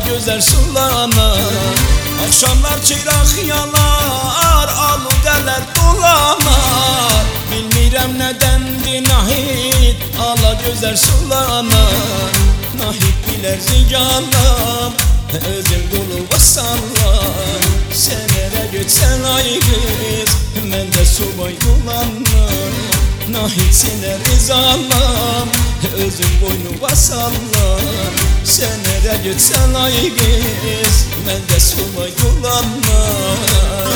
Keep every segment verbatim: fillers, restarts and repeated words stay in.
gözler sulanar. Akşamlar çırak yanar, aludeler dolanar. Bilmirəm nədəndir Nahid, ala gözler sulanar. Nahid bilər ziyanam, özüm quluba sallar. Sen ərə götsən ay qız, mən də subay qulanlar. Nahid sənə rizanam, özüm boynuma sallar. Sen ərə götsən ay qız, mən də subay qulanlar.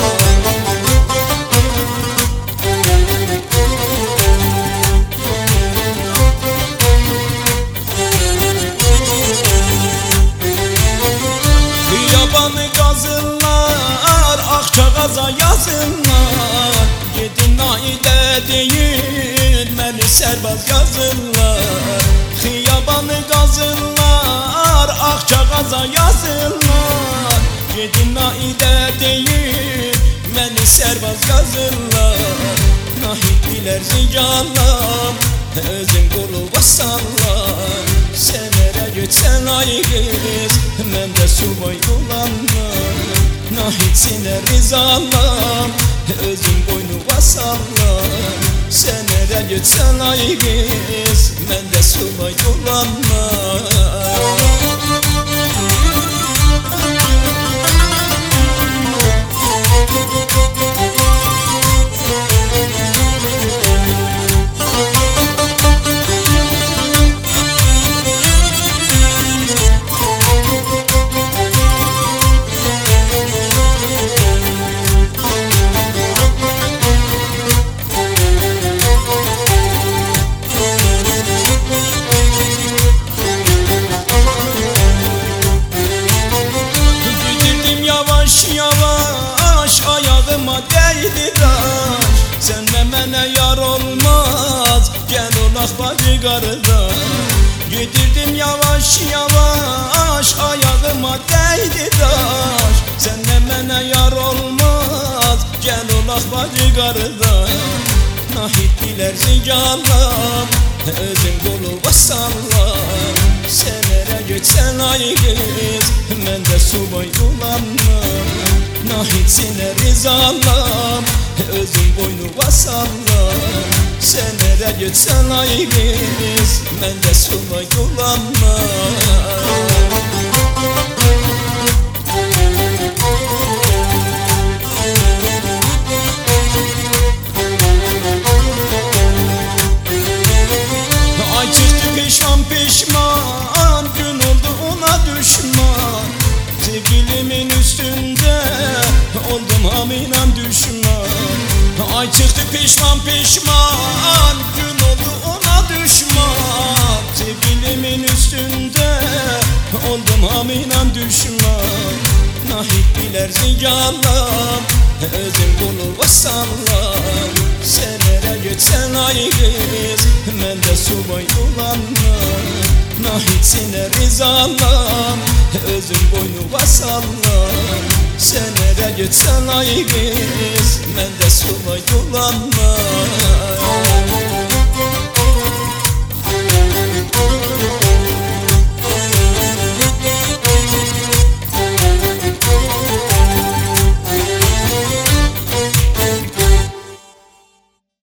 Yabanı qazırlar, ağ kağaza yazırlar. Gedin Naidə deyil, məni sərbaz yazırlar. Xiyabanı qazırlar, ağ kağaza yazırlar. Gedin Naidə deyil, məni sərbaz yazırlar. Nahid bilər ziyanam, özüm quluba sallar. Sen ərə götsən ay qız, mən də subay qulanlar. Nahid sənə rizanam, özüm boynuma sallar. Sen ərə götsən ay qız, mən də subay qulanlar. Yavaş yavaş ayağıma değdi daş. Senle mənə yar olmaz, gel olaq bacı qardaş. Gedirdim yavaş yavaş ayağıma değdi daş. Senle mənə yar olmaz, gel olaq bacı qardaş. Nahid bilər ziyanam, özüm quluba sallar. Sen ərə götsən ay qız, mən də subay qulanlar. Nahid sənə rizanam, özüm boynuma sallar. Sen ərə götsən ay qız, mən də subay qulanlar. Ay çıktı pişman pişman, gün oldu ona düşman. Sevgilimin üstünde oldum haminan düşman. Ay çıktı pişman pişman, gün oldu ona düşman. Sevgilimin üstünde oldum haminan düşman. Nahid bilər ziyanam, özüm quluba sallar. Sen ərə götsən ay qız, mən də subay qulanlar. Nahid sənə rizanam, özüm boynuma sallar. Sen ərə götsən ay qız, mən də subay qulanlar.